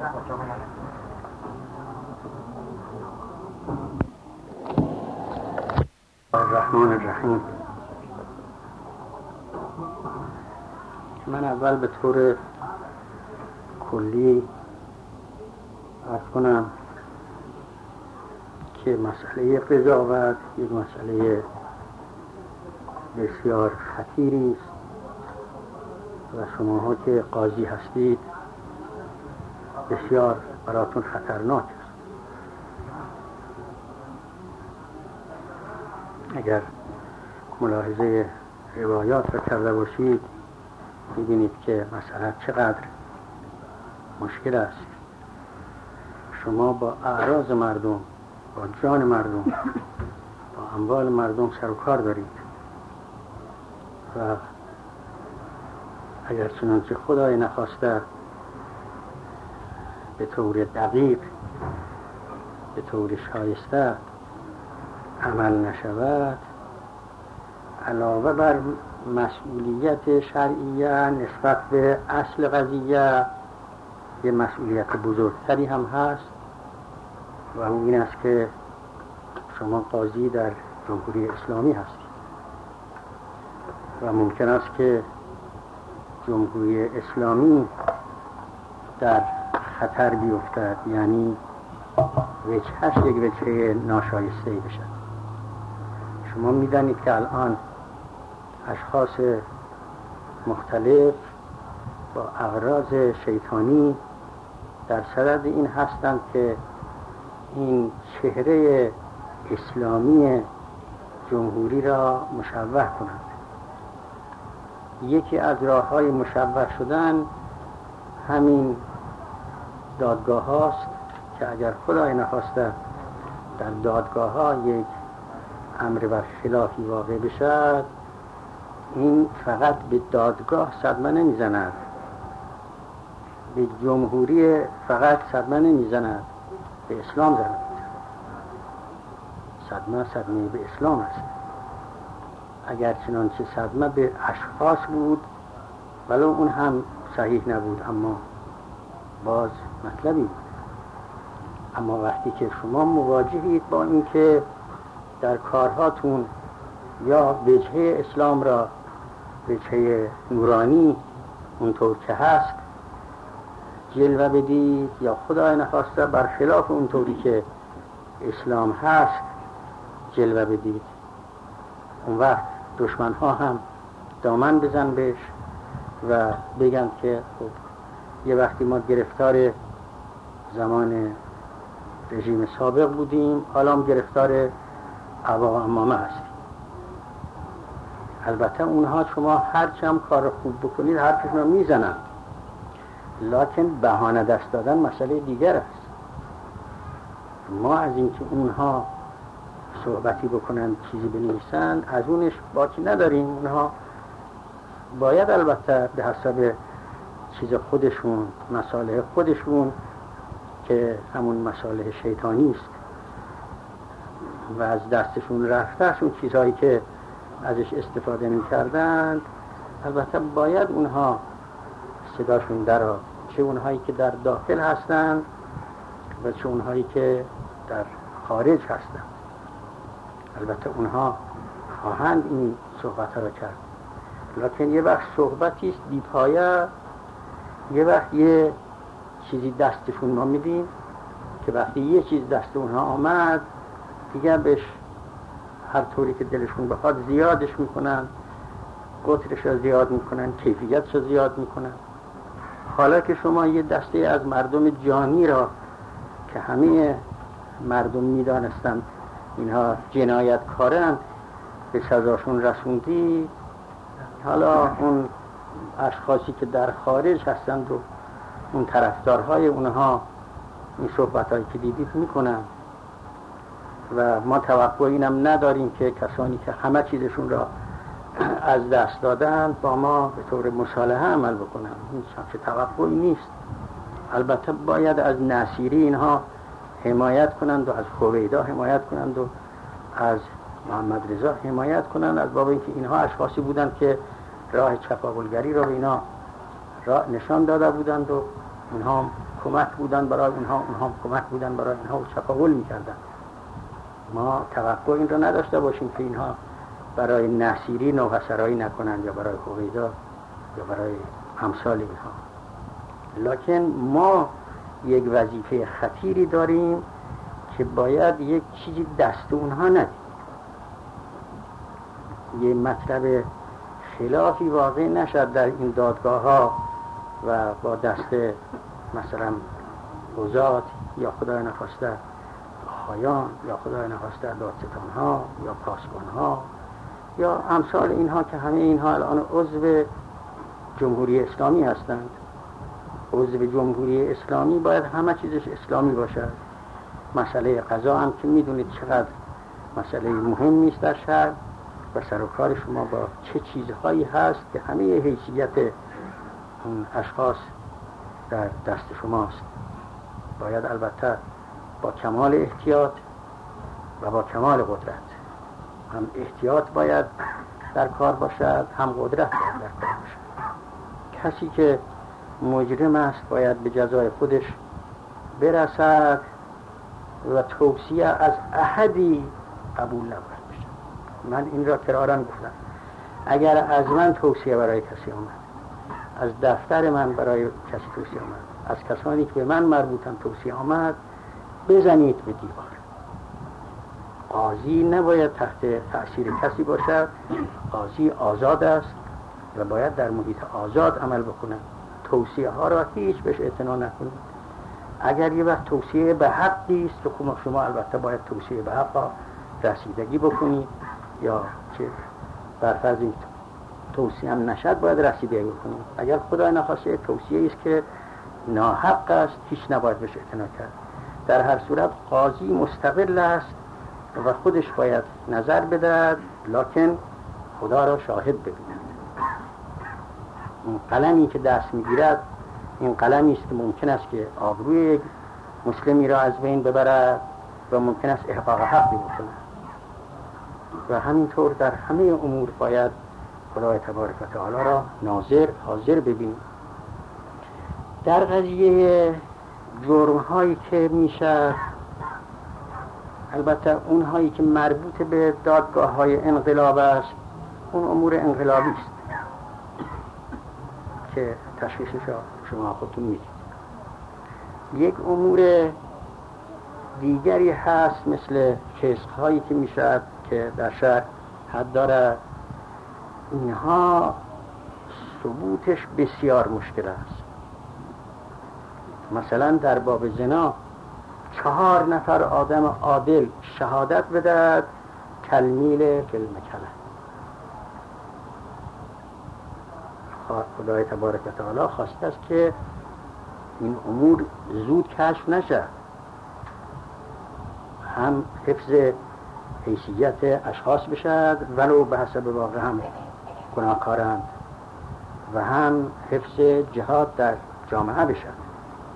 الرحمن الرحیم. من اول به طور کلی عرض کنم که مسئله قضاوت یک مسئله بسیار خطیری است و شماها که قاضی هستید بسیار براتون خطرناک است. اگر ملاحظه روایات را کرده باشید می‌بینید که مسئله چقدر مشکل است. شما با اعراض مردم، با جان مردم، با اموال مردم سر و کار دارید و اگر چنانچه خدای نخواسته به طور دقیق، به طور شایسته عمل نشود، علاوه بر مسئولیت شرعیه نسبت به اصل قضیه یه مسئولیت بزرگتری هم هست و اون این است که شما قاضی در جمهوری اسلامی هستید و ممکن است که جمهوری اسلامی در خطر بیفتد، یعنی وجهش یک وجه ناشایسته‌ای بشد. شما می‌دانید که الان اشخاص مختلف با اغراض شیطانی در صدد این هستند که این چهره اسلامی جمهوری را مشوه کنند. یکی از راه‌های مشوه شدن همین دادگاه هاست که اگر خدای نخواسته در دادگاه ها یک امر بر خلافی واقع بشد، این فقط به دادگاه صدمه نمیزند، به جمهوری فقط صدمه نمیزند، به اسلام زند. صدمه به اسلام است. اگر چنانچه صدمه به اشخاص بود ولو اون هم صحیح نبود اما باز مطلبی بود. اما وقتی که شما مواجهید با این که در کارهاتون یا وجهه اسلام را، وجهه نورانی اونطور که هست جلوه بدید یا خدای نخواسته برخلاف اونطوری که اسلام هست جلوه بدید، اون وقت دشمن ها هم دامن بزن بهش و بگن که خب یه وقتی ما گرفتار زمان رژیم سابق بودیم، حالا هم گرفتار عبا و عمامه هستیم. البته اونها شما هرچی هم کار خوب بکنید حرفشون رو میزنن، لکن بهانه دست دادن مسئله دیگر است. ما از اینکه اونها صحبتی بکنن چیزی بنویسن از اونش باکی نداریم. اونها باید البته به حسب چیز خودشون، مصالح خودشون که همون مصالح شیطانی است و از دستشون رفته است، اون چیزهایی که ازش استفاده می‌کردند، البته باید اونها صداشون درآید، چه اونهایی که در داخل هستند و چه اونهایی که در خارج هستند. البته اونها خواهند این صحبت را کرد، لکن یه وقت صحبتی است بی‌پایه، یه وقت یه چیزی دستشون ما میدیم که وقتی یه چیز دست اونها آمد دیگه بهش هر طوری که دلشون بخواد زیادش میکنن، قطرش را زیاد میکنن، کیفیتش را زیاد میکنن. حالا که شما یه دسته از مردم جانی را که همه مردم میدانستند اینها جنایتکارند به سزاشون رسوندی، حالا اون اشخاصی که در خارج هستند و اون طرفدارهای اونها این صحبت‌هایی که دیدید میکنن و ما توقع اینم نداریم که کسانی که همه چیزشون را از دست دادن با ما به طور مصالحه عمل بکنن. این چه توقعی نیست. البته باید از نصیری اینها حمایت کنند و از خویدا حمایت کنند و از محمد رضا حمایت کنند، از باب اینکه اینها اشخاصی بودند که راه چپاولگری را به اینا نشان داده بودند و اونها کمک بودن برای اونها کمک بودن برای اینها و تفاول میکردن. ما توقع این رو نداشته باشیم که اینها برای نصیری نوحسرایی نکنند یا برای هویدا یا برای امثال اینها. لکن ما یک وظیفه خطیری داریم که باید یک چیزی دست اونها ندیم. یه مطلب خلافی واقع نشد در این دادگاه ها و با دست مثلا قضات یا خدای نخواسته خایان یا خدای نخواسته دادستان ها یا پاسبان ها یا امثال اینها که همه اینها الان عضو جمهوری اسلامی هستند. عضو جمهوری اسلامی باید همه چیزش اسلامی باشد. مسئله قضا هم که میدونید چقدر مسئله مهمی است در شهر و سر و کار شما با چه چیزهایی هست که همه حیثیت اون اشخاص در دست شماست. باید البته با کمال احتیاط و با کمال قدرت، هم احتیاط باید در کار باشد هم قدرت باید در کار باشد. کسی که مجرم است باید به جزای خودش برسد و توصیه از احدی قبول نباید بشه. من این را کرارا گفتم. اگر از من توصیه برای کسی آمد، از دفتر من برای کسی توصیه آمد، از کسانی که به من مربوطن توصیه آمد، بزنید به دیوار. قاضی نباید تحت تأثیر کسی باشد. قاضی آزاد است و باید در محیط آزاد عمل بکنه. توصیه ها را هیچ بهش اعتنا نکنید. اگر یه وقت توصیه به حقی است که شما البته باید توصیه به حق رسیدگی بکنید، یا چه برفرض این توصیه هم نشد باید رسیدگی بکنید. اگر خدای نخواسته توصیه است که ناحق است، هیچ نباید بهش اعتنا کرد. در هر صورت قاضی مستقل است و خودش باید نظر بدهد، لکن خدا را شاهد ببیند. این قلمی که دست میگیرد این قلمی است که ممکن است که آبروی یک مسلمی را از بین ببرد و ممکن است احقاق حقی بکنه. و همینطور در همه امور باید خدای تبارک و تعالی را ناظر حاضر ببینیم. در قضیه جرم هایی که میشه، البته اون هایی که مربوط به دادگاه های انقلاب است، اون امور انقلابی است که تشخیصش شما خودتون میدید. یک امور دیگری هست مثل کیس هایی که میشه که در شهر حد داره. اینها ثبوتش بسیار مشکل است. مثلا در باب زنا 4 نفر آدم عادل شهادت بدهد کالمیل فی المکله. خدای تبارک و تعالی خواسته است که این امور زود کشف نشه، هم حفظ حیثیت اشخاص بشد ولو به حسب واقع هم گناهکارند، و هم حفظ جهاد در جامعه بشد.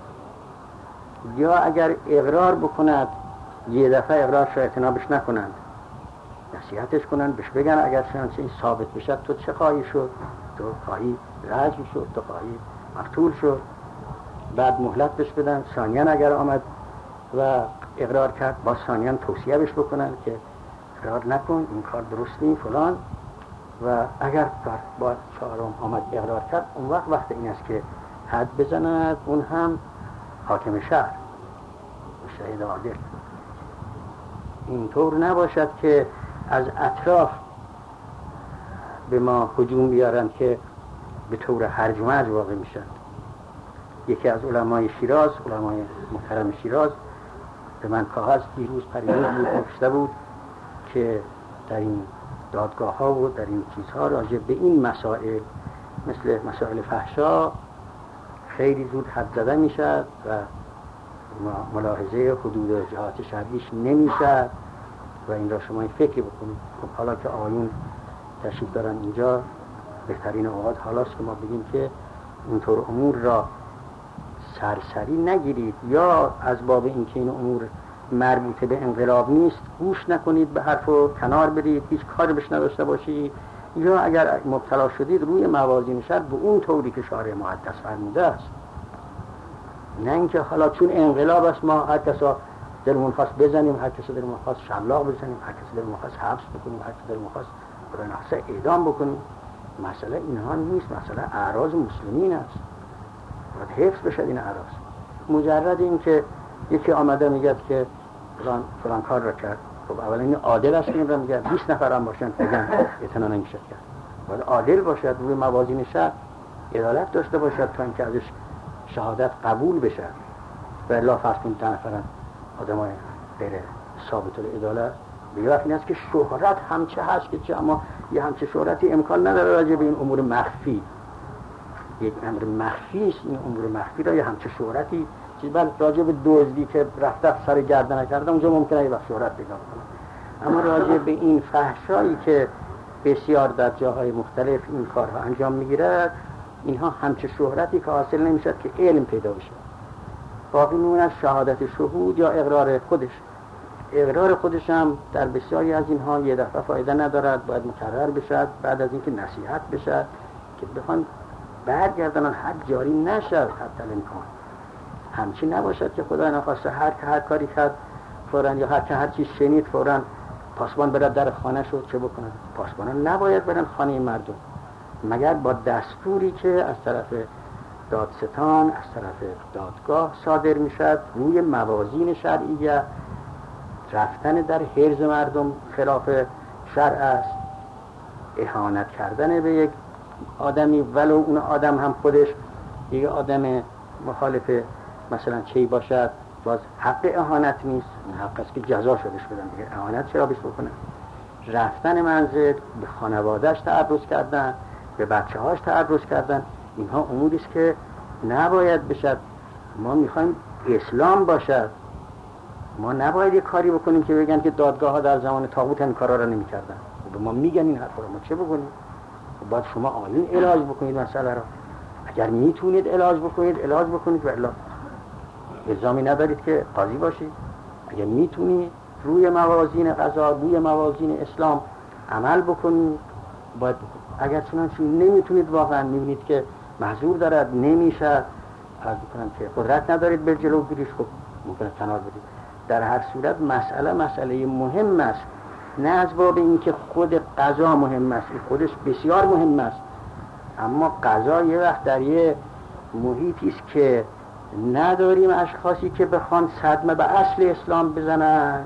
یا اگر اقرار بکند یه دفعه اقرارش را اعتنابش نکنند، نصیحتش کنند، بهش بگن اگر شانس این ثابت بشد تو چه خواهی شد؟ تو خواهی رجم شد، تو خواهی مقتول شد. بعد مهلت بهش بدن. ثانیاً اگر آمد و اقرار کرد با ثانیاً توصیه بهش بکنن که اقرار نکن، این کار درست نیست فلان. و اگر با 4م آمد اقرار کرد، اون وقت این است که حد بزند، اون هم حاکم شهر، شهید عادل. اینطور نباشد که از اطراف به ما هجوم بیارن که به طور هرج و مرج واقع میشن. یکی از علمای شیراز، علمای محترم شیراز، به من کاغذ دیروز پریروز نوشته بود که در این دادگاه ها و در این چیزها راجع به این مسائل مثل مسائل فحشا خیلی زود حد زده میشد و ملاحظه حدود جهات شرعیش نمیشد و این را شما فکر بکنید. خب حالا که آیون تشریف دارن اینجا، بهترین اوقات حالاست که ما بگیم که اینطور امور را سرسری نگیرید، یا از باب اینکه این امور مربوطه به انقلاب نیست گوش نکنید به حرف و کنار برید، هیچ کاری بهش نداشته باشید، یا اگر مبتلا شدید روی موازین شرع به اون طوری که شارع مقدس فرموده است. نه اینکه حالا چون انقلاب است ما هر کسا دلمون خواست بزنیم، هر کسی دلمون خواست شلاق بزنیم، هر کسی دلمون خواست حبس بکنیم، هر کسی دلمون خواست برای نحسه اعدام بکنیم. مسئله اینها نیست، مسئله اعراض مسلمین است، باید حفظ بشد این اعراض. مجرد این که یکی آمده میگه که فلان کار را کرد، خب اولا این عادل است که این را میگه 20 نفر هم باشن بگن اعتنا نمیشه کرد. باید عادل باشد، روی موازین شرع عدالت داشته باشد تا اینکه ازش شهادت قبول بشه. و الا فرض کنید 10 نفر آدمای غیر ثابت العدالت. به وقتی است که شهرت همچه هست که چه، اما یه همچه شهرتی امکان نداره راجع به این امور مخفی. یک امر مخفی است، این امور مخفی را یه همچه شهرتی چیز بل راجع به دزدی که رفته سر گردن کرده اونجا ممکنه یه وقت شهرت پیدا کنه، اما راجع به این فحشایی که بسیار در جاهای مختلف این کارها انجام میگیرد، اینها همچه شهرتی که حاصل نمیشد که علم پیدا بشه. باقی میمونه از شهادت شهود یا اقرار خودش. اقرار خودش هم در بسیاری از اینها یه دفعه فایده ندارد، باید مکرر بشد، بعد از اینکه نصیحت بشد که بخوان برگردانن حد جاری نشد. حتی الامکان همچی نباشد که خدا نخواسته هر کاری کرد فوراً، یا هر چیز شنید فوراً پاسبان برد در خانه شد چه بکنه. پاسبانان نباید برن خانه مردم مگر با دستوری که از طرف دادستان، از طرف دادگاه صادر میشد. روی موازین شرعیه رفتن در حرز مردم خلاف شرع است. اهانت کردن به یک آدمی ولو اون آدم هم خودش یک آدم مخالف مثلا چی باشد، باز حق اهانت نیست، این حق است که جزا شدش بدن دیگه. اهانت چرا بهش بکنه؟ رفتن منزل، به خانوادهش تعرض کردن، به بچه هاش تعرض کردن، اینها اموری است که نباید بشد. ما میخوایم اسلام باشد، ما نباید یک کاری بکنیم که بگن که دادگاه ها در زمان طاغوت این کارا را نمی‌کردن. به ما میگن این حرفا رو، ما چه بکنیم؟ باید شما آیین علاج بکنید مسئله را. اگر میتونید علاج بکنید و الا الزامی ندارید که قاضی باشید. اگر میتونید روی موازین قضا، روی موازین اسلام عمل بکنید باید بکنید. اگر چنانچه نمیتونید، واقعا میبینید که معذور دارد، نمیشه، عرض میکنم که قدرت ندارید به جلوگیریش، خب ممکنه کنار بدید. در هر صورت مسئله مهم است، نه از باب اینکه خود قضا مهم است، خودش بسیار مهم است، اما قضا یه وقت در یه محیطی است که نداریم اشخاصی که بخوان صدمه به اصل اسلام بزنن.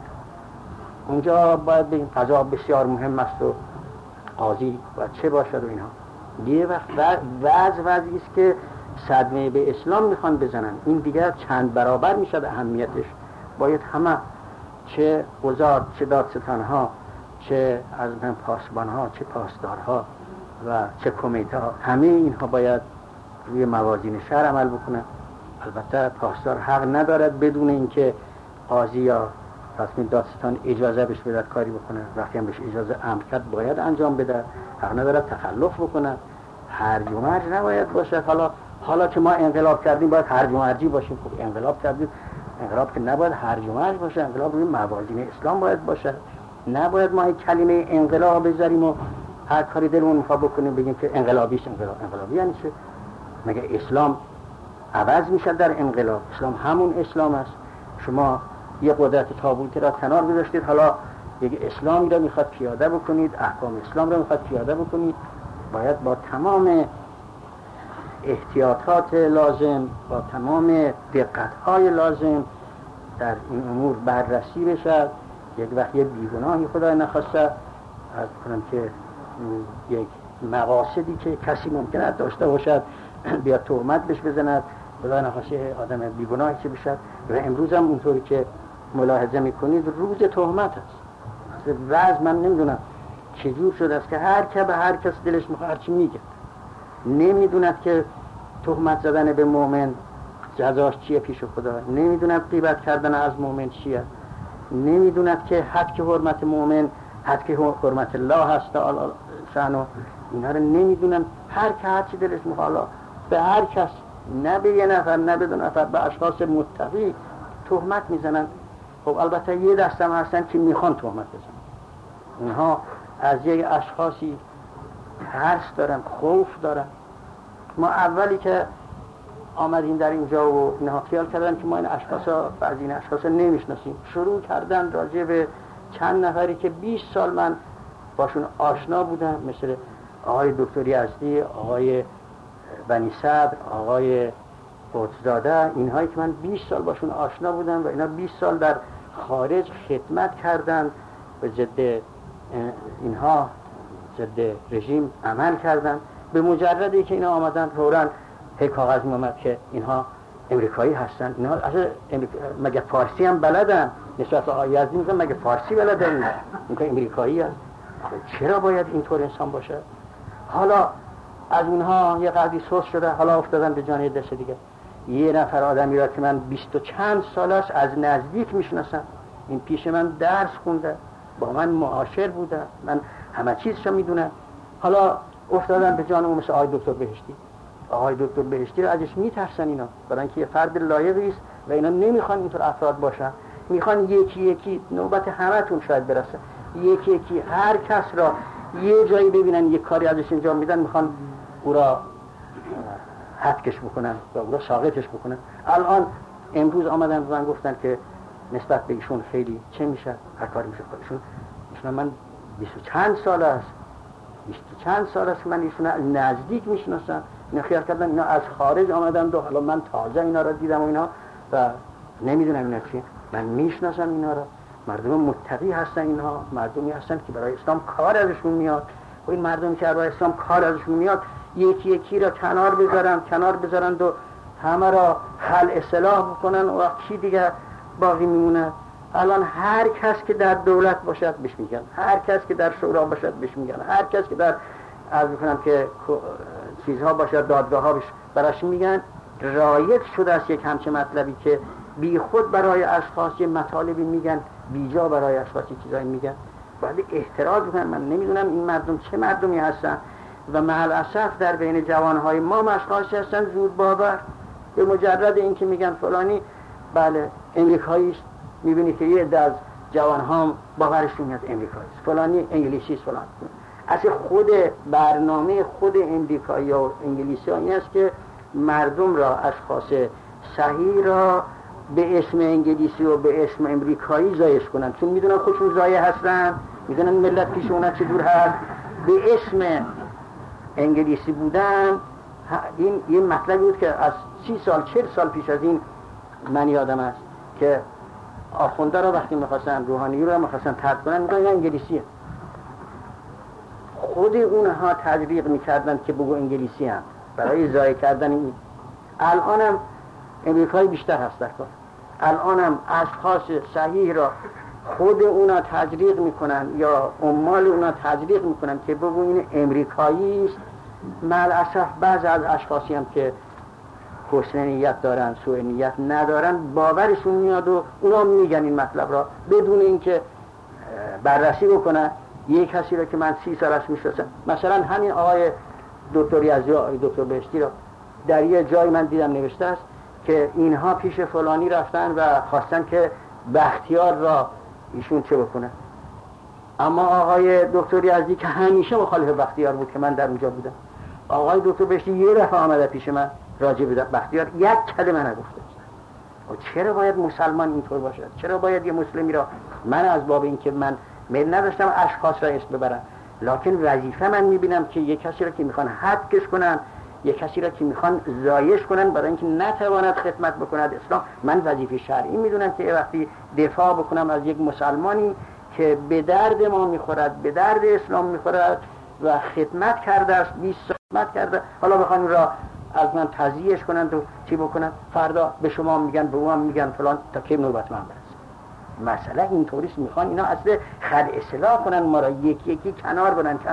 اونجا باید بگیم قضا بسیار مهم است و قاضی باید چه باشد و اینها. یه وقت وضعی است که صدمه به اسلام میخوان بزنن، این دیگر چند برابر میشد اهمیتش. باید همه، چه وزارت، چه دادستانها، چه از پاسبانها، چه پاسدارها و چه کمیته ها، همه اینها باید روی موازین شرع عمل بکنن. البته پاسدار حق ندارد بدون اینکه قاضی یا تصمیم دادستان اجازه بهش بدهد کاری بکنه. وقتی هم بهش اجازه امر کرد باید انجام بده، حق ندارد تخلف بکنه. هرج و مرج نباید باشه. حالا که ما انقلاب کردیم باید هرج و مرجی باشیم. خب انقلاب کردیم، انقلاب که نباید هرج و مرج باشه، انقلاب روی موازین اسلام باید باشه. نباید ما کلمه انقلاب بذاریم و هر کاری دلمون میخواد بکنیم بگیم که انقلابیش. انقلابی یعنی چه؟ مگه اسلام عوض میشه در انقلاب؟ اسلام همون اسلام است. شما یه قدرت طاغوتی را کنار گذاشتید، حالا یک اسلامی را میخواد پیاده بکنید، احکام اسلام را میخواد پیاده بکنید. باید با تمام احتیاطات لازم، با تمام دقت‌های لازم در این امور بررسی بشد. یک وقت یه بیگناهی خدای نخواسته از کنم که یک مقاصدی که کسی ممکنه داشته باشد بیاد تهمت بهش بزند، خدای نخواسته آدم بیگناهی که بشد. و امروز هم اونطوری که ملاحظه میکنید روز تهمت است. وضع من نمیدونم چجور شده است که هر که به هر کس دلش میخواد هرچی میگه، نمیدوند که تهمت زدن به مؤمن جزاش چیه پیش خدا، نمیدوند غیبت کردن از مؤمن چیه، نمیدوند که حد که حرمت مؤمن حد که حرمت الله هست تعالی شأنه، اینا رو نمیدونن. هر که هرچی دلش میخواد به هر کس، نه به یه نفر نه به دو نفر، به اشخاص متقی تهمت میزنن. خب البته یه دسته هستن که میخوان تهمت بزنن، اینها از یک اشخاصی ترس دارن، خوف دارن. ما اولی که آمدیم در اینجا و اینها خیال کردن که ما این اشخاصا بعضی این اشخاصا نمیشناسیم. شروع کردن راجع به چند نفری که 20 سال من باشون آشنا بودم، مثل آقای دکتر یزدی، آقای بنی صدر، آقای قطزاده، اینهایی که من 20 سال باشون آشنا بودم و اینا 20 سال در خارج خدمت کردن، به ضد اینها ضد رژیم عمل کردن. به مجردی که اینا آمدن فوراً کاغذ اومد که اینها امریکایی هستن. اینها اصلا مگه فارسی هم بلدن؟ نسبت آقای یزدی میگن مگه فارسی بلدن؟ میگن امریکایی هست. چرا باید اینطور انسان باشه؟ حالا از اونها یه قدری سوس شده، حالا افتادن به جان دست دیگه. یه نفر آدمی را که من 20 و چند سال است از نزدیک میشناسم، این پیش من درس خونده، با من معاشر بوده، من همه چیزشو میدونم، حالا افتادن به جان اون. مثل آقای دکتر بهشتی. آقای دکتر بهشتی رو ازش میترسن اینا، برای اینکه یه فرد لایقی است و اینا نمیخوان اینطور افراد باشن، میخوان یکی یکی، نوبت همتون شاید برسه، یکی یکی هر کس را یه جایی ببینن یه کاری ازش انجام میدن، میخوان او را حدکش بکنن و او را ساقطش بکنن. الان امروز آمدن و من گفتن که نسبت به ایشون خیلی چه میشه، هر کاری میشه خودشون. ایشون من 20 چند سال است، 20 چند سال است من ایشون نزدیک میشناسم. اینا خیال کردن اینا از خارج آمدن و حالا من تازه اینا را دیدم و اینا و نمیدونم اینا چیه. من میشناسم اینا را، مردم متقی هستن، اینها مردمی هستن که برای اسلام کار ازشون میاد. و این مردم که برای اسلام کار ازشون میاد یکی یکی را کنار بذارن و همه را حل اصلاح بکنن و کی دیگه باقی میمونه. الان هر کس که در دولت باشد بهش میگن، هر کس که در شورا باشد بهش میگن، هر کس که در عرض میکنم که چیزها باشد دادگاه ها براش میگن. رایج شده است یک همچه مطلبی که بی خود برای اشخاص یه مطالبی میگن، بیجا برای اشخاص چیزایی میگن، باید احتراز بکنن. من نمیدونم این مردم چه مردمی هستن و مع الاسف در بین جوانهای ما اشخاصی هستن زود باور، به مجرد اینکه میگن فلانی بله امریکایی است، میبینی که یه عده از جوانها باورشون میاد امریکایی است، فلانی انگلیسی است، فلان. اصلا خود برنامه خود امریکایی و انگلیسی ها این است که مردم را، اشخاص صحیح را به اسم انگلیسی و به اسم امریکایی زایش کنن، چون میدونن خودشون زایه هستن، میدونن ملت پیش اونا چجور هست. به اسم انگلیسی بودن این یه مطلبی بود که از 30 سال 40 سال پیش از این من یادم است که آخونده را وقتی میخواستن، روحانی را میخواستن ترد کنن، میگن انگلیسیه. خود اونها تجویق میکردن که بگو انگلیسی هم برای زایه کردن این. الانم امریکایی بیشتر هست در کار، الانم اشخاص صحیح را خود اونا تجویق میکنن یا عمال اونا تجویق میکنن که بگو این امریکایی است. مع الاسف بعض از اشخاصی هم که حسن نیت دارن، سوء نیت ندارن، باورشون میاد و اونا میگن این مطلب را بدون اینکه بررسی بکنن. یک کسی را که من 30 سال ازش میشناسم، مثلا همین آقای دکتر یزدی، آقای دکتر بهشتی را در یه جای من دیدم نوشته است که اینها پیش فلانی رفتن و خواستن که بختیار را ایشون چه بکنه. اما آقای دکتر یزدی که همیشه مخالف بختیار بود که من در اونجا بودم، آقای دکتر بهشتی یه دفعه آمده پیش من راجع به بختیار یک کلمه نگفته. و چرا باید مسلمان اینطور باشد؟ چرا باید یه مسلمی را، من از باب این که من میل نداشتم اشخاص را اسم ببرم، لکن وظیفه من میبینم که یک کسی را که میخوان حدکش کنن، یک کسی را که میخوان زایش کنن برای اینکه نتواند خدمت بکند اسلام، من وظیفه شرعی میدونم که وقتی دفاع بکنم از یک مسلمانی که به درد ما میخورد، به درد اسلام میخورد و خدمت کرده است، 20 سال خدمت کرده، حالا بخوان را از من تضییعش کنن تو چی بکنن؟ فردا به شما میگن، به اونم میگن فلان، تا کی نوبت من برسه. مسئله اینطوریست، میخوان اینا اصلا خد اصلاح کنن ما را، یکی یکی کنار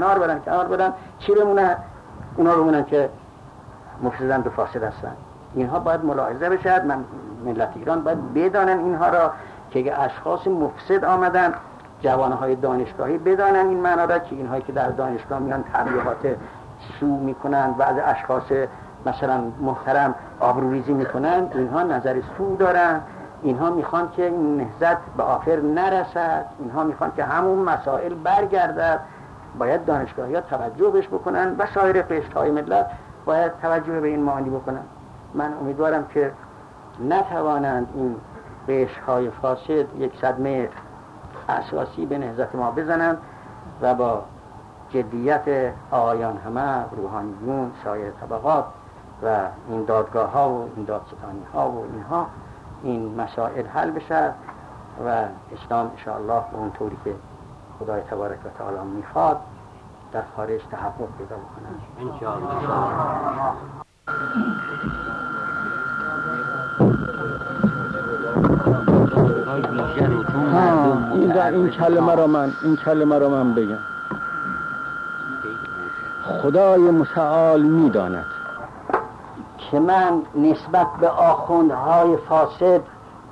بدن. چی بمونه؟ اونا بمونن که مفسدند و فاسد هستن. اینها باید ملاحظه بشد. من ملت ایران باید بدانن اینها را که اشخاص مفسد آمدن، جوانهای دانشگاهی بدانن این معنا را که اینهایی که در دانشگاه میان تبلیغات سو میکنن و از اشخاص مثلا محترم آبروریزی میکنن، اینها نظر سو دارن، اینها میخوان که این نهضت به آخر نرسد، اینها میخوان که همون مسائل برگردد. باید دانشگاهی ها توجه بهش بکنن و سایر قشرهای ملت باید توجه به این معانی بکنن. من امیدوارم که نتوانند این قشرهای فاسد یک صدمه اساسی به نهضت ما بزنند و با جدیت آقایان همه، روحانیون، سایر طبقات و این دادگاه ها و این دادستانی ها و اینها این مسائل حل بشه و اسلام انشاءالله به اون طوری که خدای تبارک و تعالی میخواد در خارج تحقق پیدا بکنه انشاءالله. این کلمه را من بگم. خدای متعال میداند که من نسبت به آخوندهای فاسد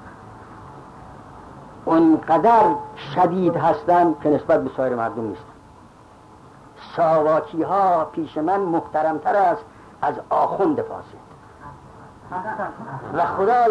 اونقدر شدید هستم که نسبت به سایر مردم نیستم. ساواکی ها پیش من محترمتر است از آخوند فاسد و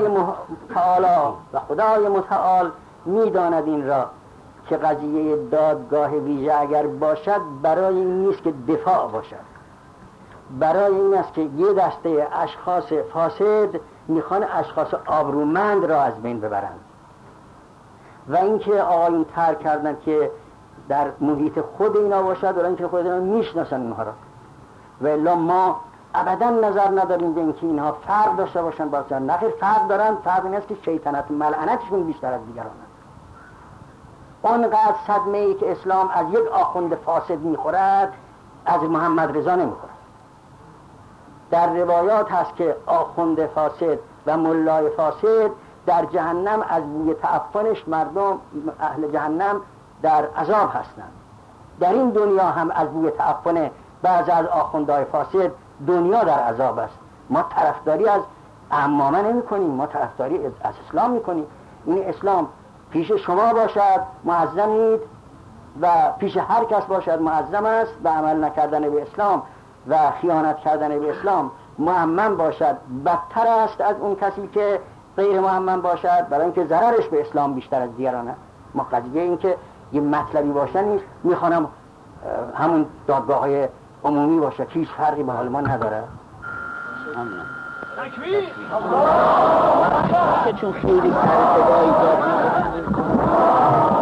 خدای متعال میداند این را که قضیه دادگاه ویژه اگر باشد برای این نیست که دفاع باشد، برای این است که یه دسته اشخاص فاسد میخوان اشخاص آبرومند را از بین ببرند و اینکه آقایون ترک کردن که در محیط خود اینا باشد و اینکه خود اینا میشناسن اونها را و الا ما ابدا نظر نداریم به اینکه اینها فرق داشته باشن با دیگران. نخیر فرق دارن. فرق این است که شیطنت و ملعنتشون بیشتر از دیگران است. آنقدر صدمه ای که اسلام از یک آخوند فاسد میخورد از محمد رضا نمیخورد. در روایات هست که آخوند فاسد و ملای فاسد در جهنم از بوی تعفنش مردم اهل جهنم در عذاب هستند. در این دنیا هم از بوی تعفن بعض از آخوندهای فاسد دنیا در عذاب است. ما طرفداری از عمامه نمی کنیم، ما طرفداری از اسلام می کنیم. این اسلام پیش شما باشد معظمید و پیش هر کس باشد معظم است و عمل نکردن به اسلام و خیانت کردن به اسلام معمم باشد بدتر است از اون کسی که غیر معمم باشد، برای اینکه ضررش به اسلام بیشتر از دیگرانه. ما قضیه این که یه مطلبی باشه نیست، میخوانم همون دادگاه های عمومی باشه که هیچ فرقی به حال ما نداره. تکبیر! چون خیلی سر صدایی داد